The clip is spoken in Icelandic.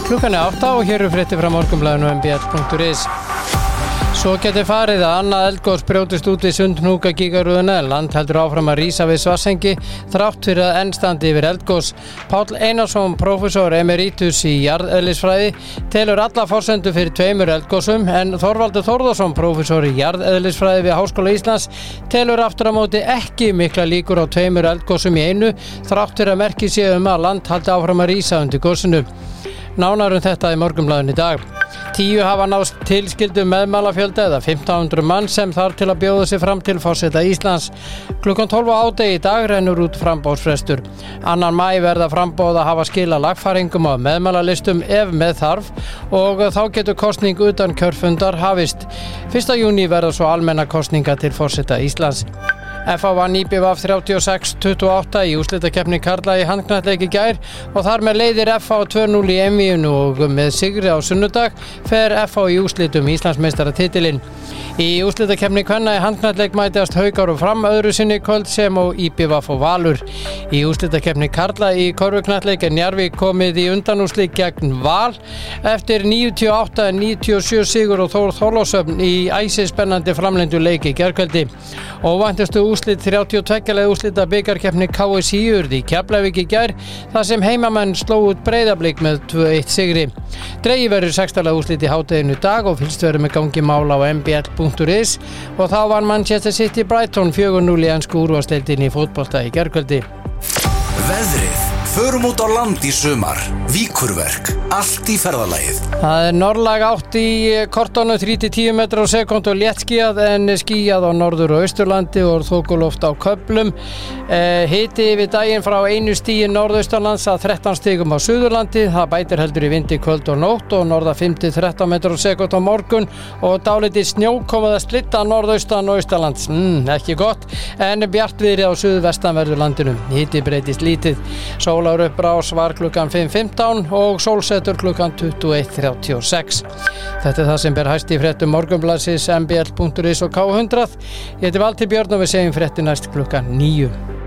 Klukkan 8 og hér fréttir frá Morgunblaðinu mbl.is. Svo geti farið að annað eldgos brjótist út við Sundhnúka-Gígaröðina en land heldur áfram að rísa við Svartsengi þrátt fyrir að enn standi yfir eldgos. Páll Einarsson, prófessor emeritus í jarðeðlisfræði, telur alla forsendur fyrir 2 eldgosum en Þorvaldur Þórðarson, prófessor í jarðeðlisfræði við Háskóla Íslands, telur aftur á móti ekki mikla líkur á 2 eldgosum í einu þrátt fyrir að merki sé að land haldi áfram að rísa undir gosinu. Nánar þetta í Morgunblaðinu í dag. 10 hafa náðst tilskildum meðmælafjölda eða 1500 mann sem þarf til að bjóða sig fram til forseta Íslands. Klukkan 12 á hádegi í dag rennur út framboðsfrestur. 2. maí verða framboð að hafa skila lagfæringum á meðmælalistum ef með þarf og þá getur kosning utan kjörfundar hafist. 1. júní verða svo almenna kosninga til forseta Íslands. FH vann IBVF 36-28 í úrslitakeppni karla í handknattleik í gær og þar með leiðir FH 2-0 í einvíginu og með sigri á sunnudag fer FH í úrslitum Íslandsmeistaratitilinn. Í úrslitakeppni kvenna í handknattleik mætast Haukar og Fram öðru sinni í kvöld sem og IBVF og Valur. Í úrslitakeppni karla í körfuknattleik er Njarðvík komið í undanúrslit gegn Val eftir 98-97 sigur og Þór Þorlákshöfn í æsispennandi framlengdu leik í gærkvöldi. Óvæntustu úrslit 32 leið úrslita bikarkeppni KSÍ urðu í Keflavík í gær þar sem heimamenn sló út Breiðablik með 2-1 sigri. Dregið verður 16 leið úrslit í hádeginu í dag og fylgst verður með gangi mála á mbl.is og þá vann Manchester City Brighton 4-0 í ensku úrvalsdeildinni í fótbolta í gærkvöldi. Veðrið. Förum út á land í sumar. Víkurverk. Allt í ferðalagið. Það norðlæg átt í kortónu 3-10 metrar á sekúndu og léttskýjað en skýjað á norður- og austurlandi og þokuloft á köflum. Hiti yfir daginn frá 1 stigi norðaustanlands að 13 stigum á suðurlandi. Það bætir heldur í vindi kvöld og nótt og norða 5-13 metrar á sekúndu á morgun og dálítið snjókomið að slitta norðaustan og austanlands. Ekki gott en bjartviðri á suðvestanverðu landinu. Hiti breytist lítið. Sólar uppbrás var klukkan 5:15 og sólsetur klukkan 21:36. Þetta það sem ber hæst í fréttum Morgunblaðsins mbl.is og K100. Ég heiti Valtýr Björn og við segjum fréttir næst klukkan 9.